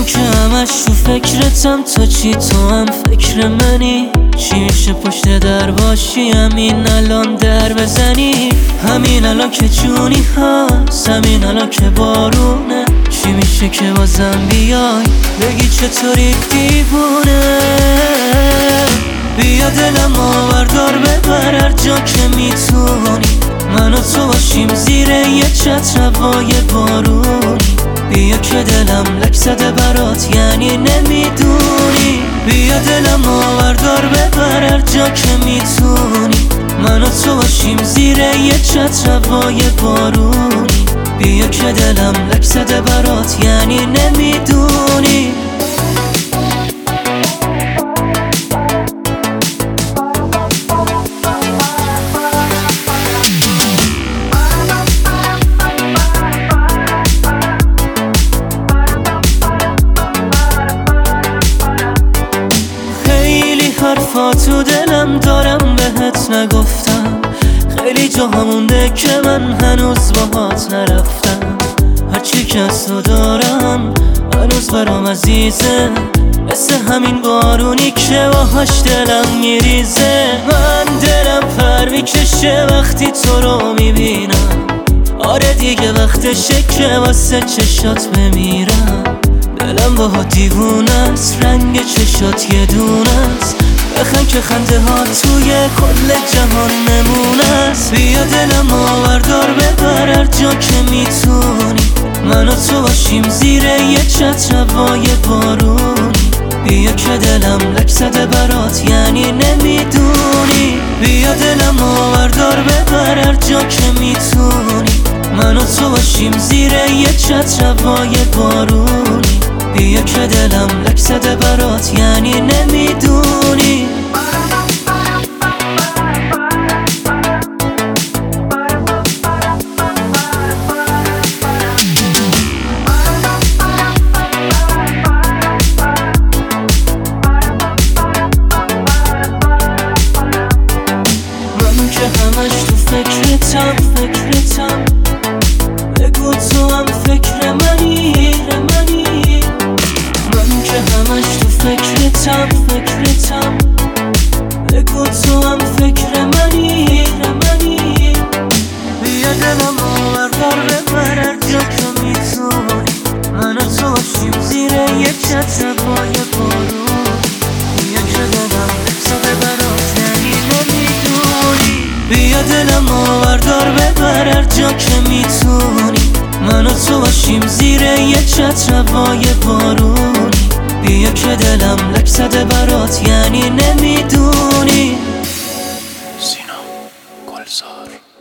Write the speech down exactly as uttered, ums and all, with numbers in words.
من که همش تو فکرتم، تا چی تو هم فکر منی؟ چی میشه پشت در باشی همین الان در بزنی؟ همین الان که جونی هست، همین الان که بارونه، چی میشه که بازم بیای بگی چطوری دیوونه؟ بیا دلم آوردار ببر هر جا که میتونی، من و تو باشیم زیر یه چتر هوای بارونی. بیا که دلم لک زده برات یعنی نمیدونی، بیا دلم آوردار ببر هر جا که میتونی، من و تو باشیم زیر یه چتر هوای بارونی. بیا که دلم لک زده برات یعنی نمیدونی. حرفا تو دلم دارم بهت نگفتم، خیلی جا همونده که من هنوز باهات نرفتم. هرچی که از تو دارم هنوز برام عزیزه، مثل همین بارونی که باهاش دلم میریزه. من دلم پر میکشه وقتی تو رو میبینم، آره دیگه وقتشه که واسه چشات بمیرم. دلم باها دیوونه است، رنگ چشات یه دونه است، بخند که خنده ها توی کل جهان نمونه است. بیا دلم آوردار ببر هر جا که میتونی، من و تو باشیم زیر یه چتر هوای بارونی. بیا که دلم لک زده برات یعنی نمیدونی، بیا دلم آوردار ببر هر جا که میتونی، من و تو باشیم زیر یه چتر هوای بارونی. بیا که دلم لک زده برات یعنی نمیدونی. من که همش تو فکرتم فکرتم، بگو تو هم فکر منی منی. من که همش تو فکرتم فکرتم، بگو تو هم فکر منی منی. بیا دلم آوردار ببر هر جا که میتونی، من و تو باشیم زیر یه چتر هوای بارون. بیا که دلم لک زده برات یعنی نمیدونی، بیا دلم آوردار ببر هر جا که میتونی، من و تو باشیم زیر یه چتر هوای بارونی. بیا که دلم لک زده برات یعنی نمیدونی. سینا گلزار.